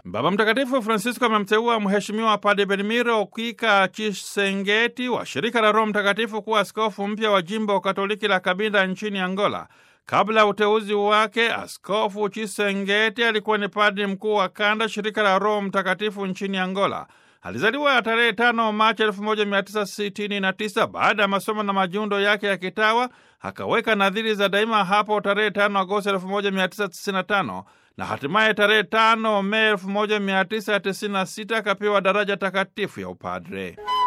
Baba Mtakatifu Francisco amemteua Mheshimiwa Padre Belmiro Kwika Chisengeti wa Shirika la Roho Mtakatifu kuwa askofu mpya wa jimbo Katoliki la Cabinda nchini Angola. Kabla ya uteuzi wake, Askofu Chisengeti alikuwa ni padri mkuu wa kanda Shirika la Roho Mtakatifu nchini Angola. Alizaliwa tarehe 5 Machi 1969. Baada ya masomo na majiundo yake ya kitawa, akaweka nadhiri za daima hapo tarehe 5 Agosti 1995 na hatimaye tarehe 5 Mei 1996 akapewa daraja takatifu ya upadre.